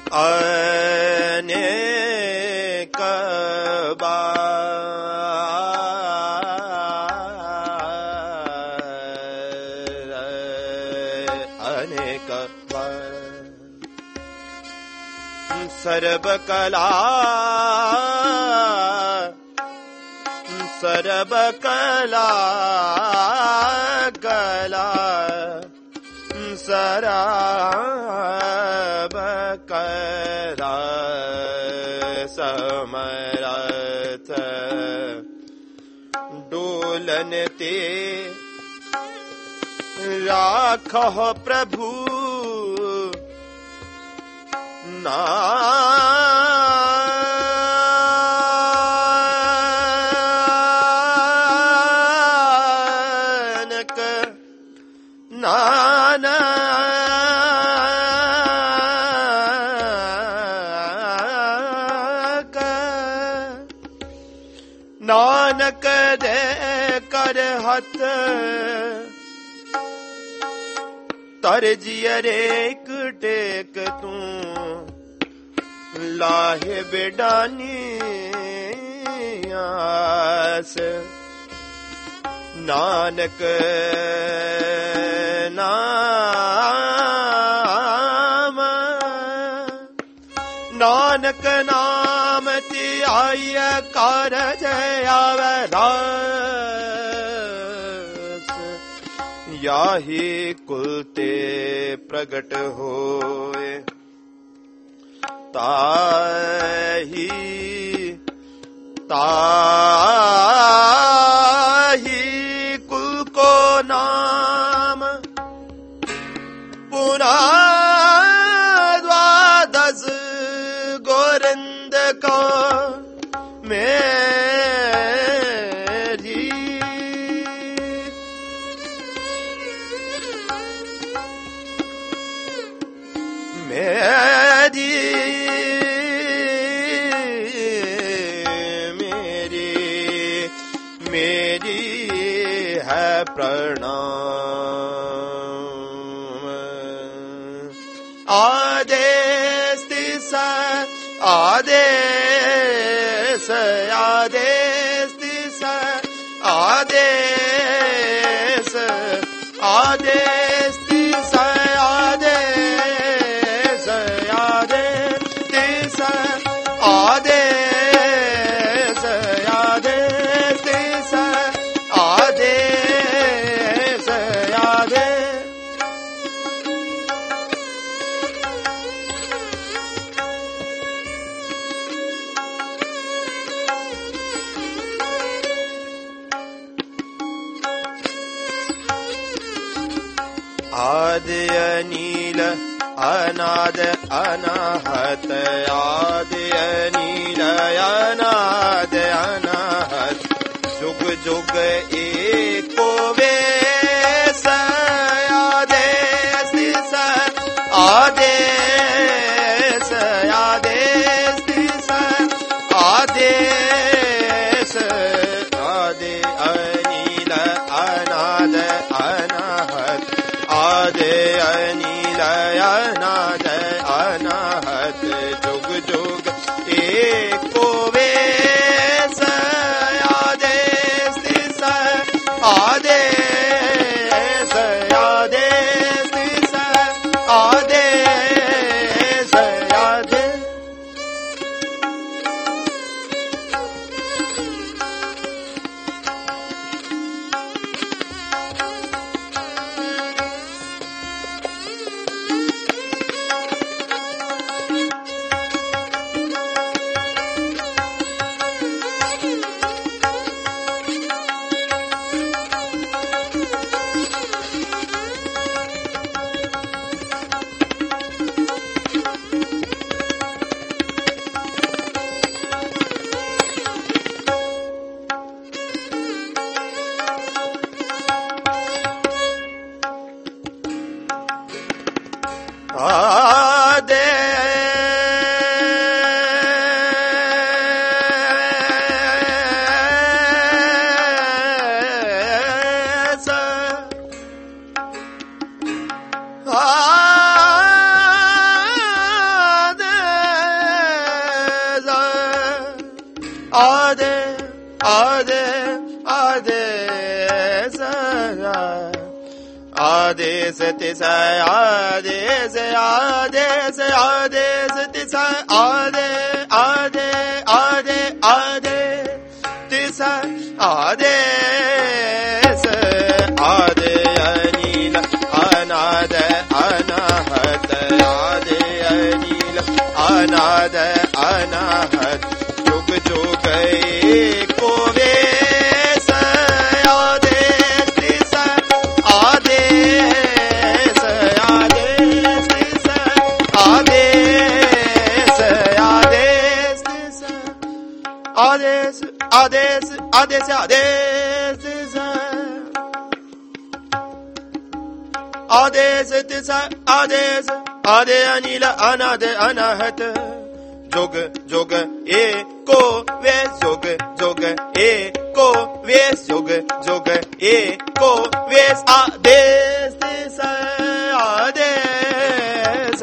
अनेक अनेक सर्वकला सर्वकला कला सर्वकला समरथ डोलनते राखो प्रभु नानक नानक नानक दे कर हथ तर जियरे टेक तू लाहे बेडानी आस नानक नाम नानक नाम ती आय कारज आवरास याही कुलते प्रगट होए ताही ताही कुल को नाम पुनः द्वादश गोरंद का मेरी मेरी मेरी है प्रणाम आदेश दिस आदेश आदेश दिस आदेश आदेश दिस आदेश आदेश दिस आदेश आदेश दिस आदेश आदेश आदि अनील अनाद अनाहत आदि अनील अनाद अनाहत जुग जुग एको वेस आदेश दिस आदेश आदेश दिस आदेश आदि अनील अनाद अनाहत आदि अनील अनाद अनाहत जुग जुग एको वेस आदेश दिस आदेश आदेश दिस आदेश आदेश आदेश तिस आदेश आदेश आदेश तिस आदे आदे आदे आदे तिस आदेश आदे अनिल अनाद अनाहत आदे अनिल अनाद अनाहत जुग जुग एको वेश आदेश तिस आदेश आदेश तिस आदेश आदेश तिस आदेश आदेश आदेश आदेश तिस आदेश तिस आदेश आदे अनिल अनाद अनाहत जुग जुग एको वेश जुग जुग एको वेश जुग जुग एको वेश आदेश तिस आदेश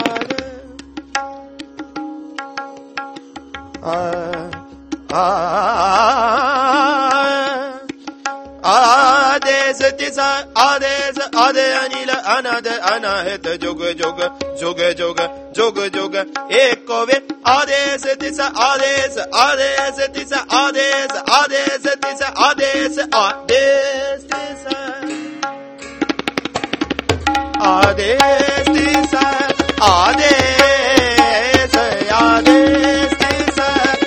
आदेश तिस आदेश आदे अनिल अनाद अनाहत जुग जुग जुग जुग जुग जुग एको वे आदेश तिस आदेश आदेश तिस आदेश आदेश तिस आदेश आदेश तिस आदेश तिस आदेश आदेश तिस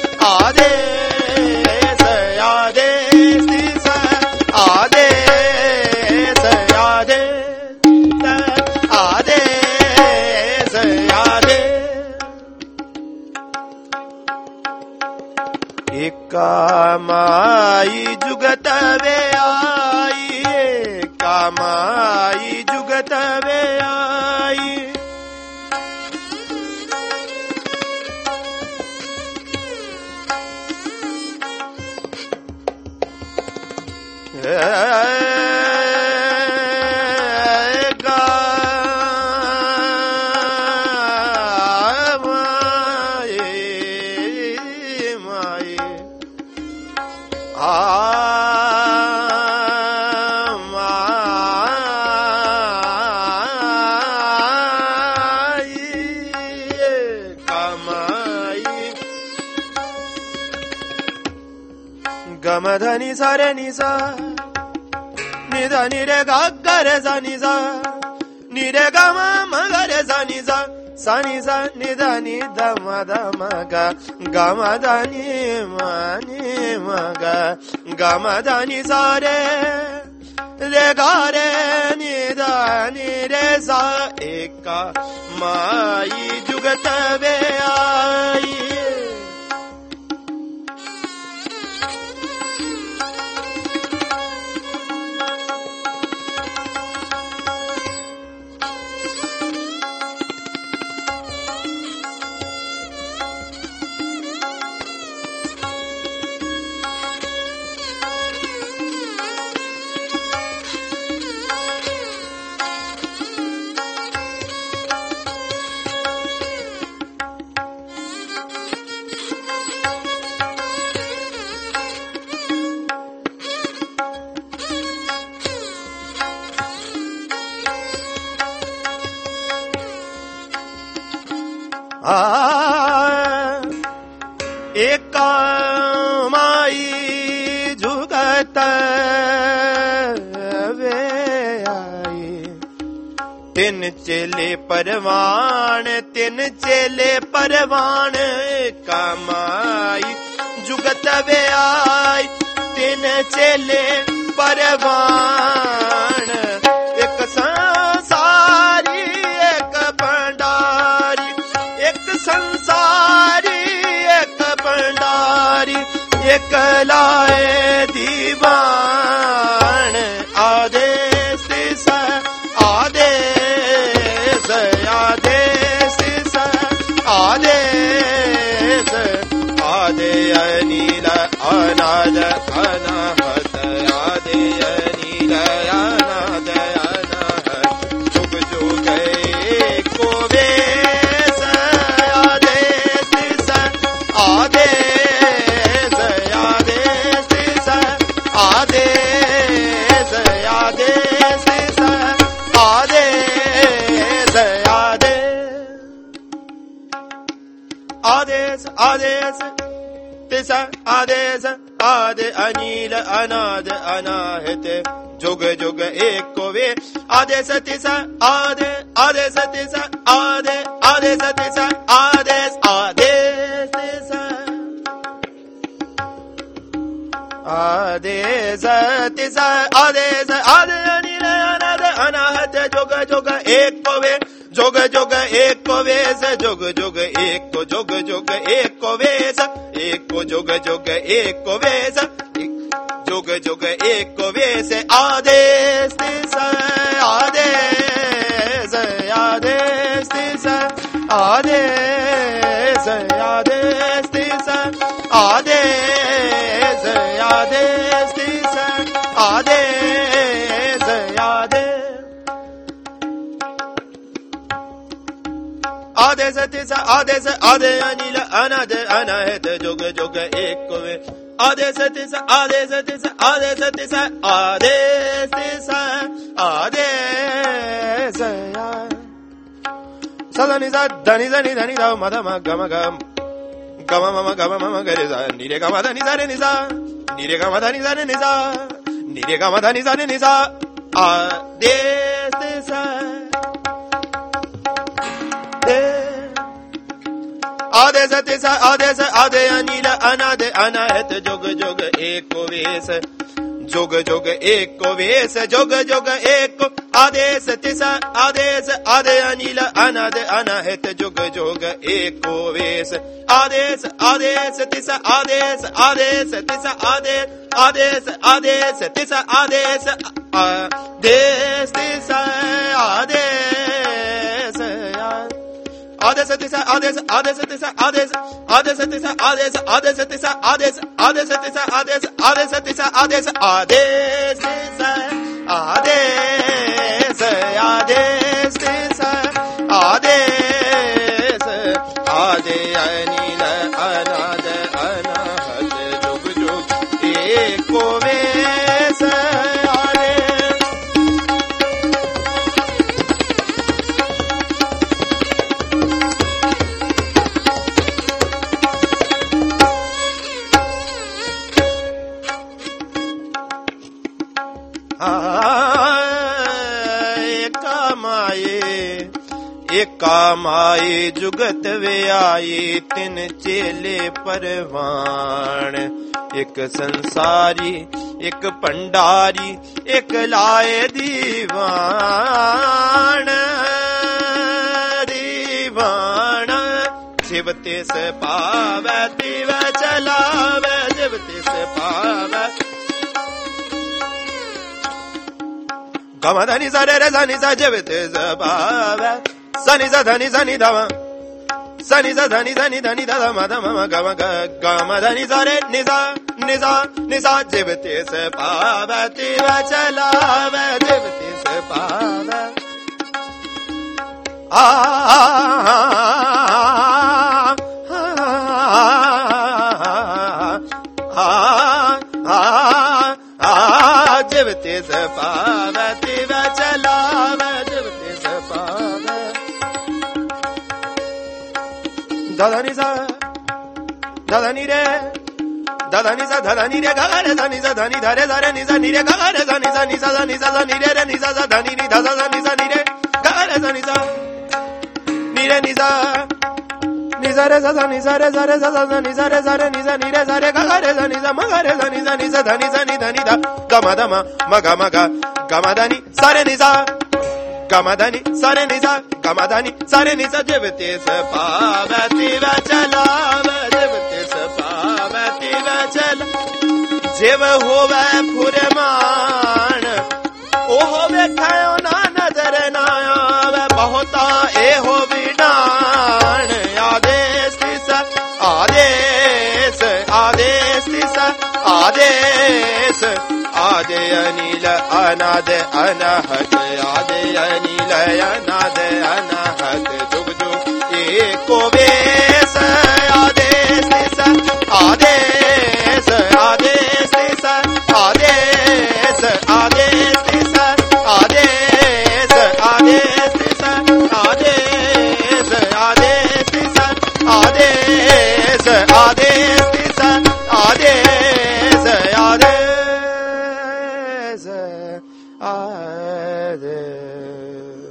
आदेश आदेश तिस आदेश आदेश आदेश एकामाई जुगत वे आई एकामाई जुगत वे आई गमधनि सरे निसा निधा निरे गरे सा निसा निरे गम मगरे सा निसा सनि सा निधा निधा मद मग गमधनि मनि मग गमधनि सरे रे गरे निधा निरे सा एका माई जुगत वे आई एकामाई जुगत वे आई तिन चेले परवान तिन चेले परवान एकामाई जुगत वे आई तिन चेले परवान एक संसारी एक भंडारी एक संसारी एक भंडारी एक लाए दीवान आदेश तिस आदेश आदेश तिस आदेश आदे अनिल अनाद अनाहत आदे अनिल अनाद अनाहत जुग जुग एको वेश आदेश तिस आदेश आदेश तिस आदेश आदेश तिस आदेश आदेश आदेश तिस आदेश आदि अनिल अनाद अनाहत जुग जुग एक वे आदेश तिस आदे आदेश तिस आदे आदेश तिस आदेश आदेश तिस आदेश तिस आदेश आदि अनिल अनाद अनाहत जुग जुग एक वे जुग जुग एक वेश जुग जुग एक जुग जुग एक वेश एक जुग जुग एक वेश जुग जुग एक वेश आदेश तिस आदेश आदेश तिस आदेश आदेश तिस आदेश आदेश तिस आदेश आदेश आदेश तिस आदेश आदे अनिल अनाद अनाहत जुग जुग एक वे आदेश तिस आदेश तिस आदेश तिस आदेश तिस आदेश सदनि सा धनि धनि धनि ध मध म गम गम गम मम गम मम गरे सा निरे गम धनि सा रे नि सा निरे गम धनि सा रे नि सा निरे गम धनि सा रे नि सा आदेश तिस आदेश तिस आदेश आदे अनिल अनाद अनाहत जुग जुग एक वेश जुग जुग एक वेश जुग जुग एक आदेश तिस आदेश आदे अनिल अनाद अनाहत जुग जुग एक वेश आदेश आदेश तिस आदेश आदेश तिस आदेश आदेश आदेश तिस आदेश आदेश तिस आदेश आदेश तिस आदेश आदेश तिस आदेश आदेश तिस आदेश आदेश तिस आदेश आदेश तिस आदेश आदेश तिस आदेश आदेश तिस आदेश आदेश तिस आदेश आदे अनिल अनाद अनाहत जुग जुग एक वेश एका माए जुगत वे आए तिन चेले परवान एक संसारी एक भंडारी एक लाए दीवान दीवान जिवते से पावे तिव चलावे जिवते से पावे गमधनि सरे रे सनि सा जिवते से पावे सनि सा धनि सनि धम सनि सा धनि धनि धनि ध म ध म ग म ग ग म धनि सा रे नि सा नि सा नि सा जिवते से पावे तिव चलावे जिवते से पावे जिवते से पावे तिव चलावे जिवते से पावे धनि सा धनि रे धनि सा धनि रे ग रे धनि सा धनि धरे धरे नि सा नि रे ग रे धनि सा नि सा नि सा नि रे रे नि सा धनि नि ध सा नि सा नि रे ग रे धनि सा नि रे नि सा नि सा रे सा नि सा रे सा रे सा नि सा रे सा रे नि सा नि रे सा रे ग रे सा नि सा म ग रे सा नि सा नि सा धनि सा नि धनि ध ग म ध म ग म ग ग म धनि सा रे नि सा ग म धनि सा रे नि सा ग म धनि सा रे नि सा जिवते से पावे तिव चलावे जिवते से पावे तिव चल जिव होवे फुरमान ओ होवे खायो ना नजर ना आवे बहुता ए हो विडान आदेश तिस आदेश आदेश तिस आदेश आदे अनिल अनाद अनाहत आदे अनिल अनाद अनाहत जुग जुग एको वेश आदेश तिस आदेश आदेश तिस आदेश आदेश तिस आदेश आदेश तिस आदेश आदेश तिस आदेश आदेश आदेश तिस आदेश आदेश आदेश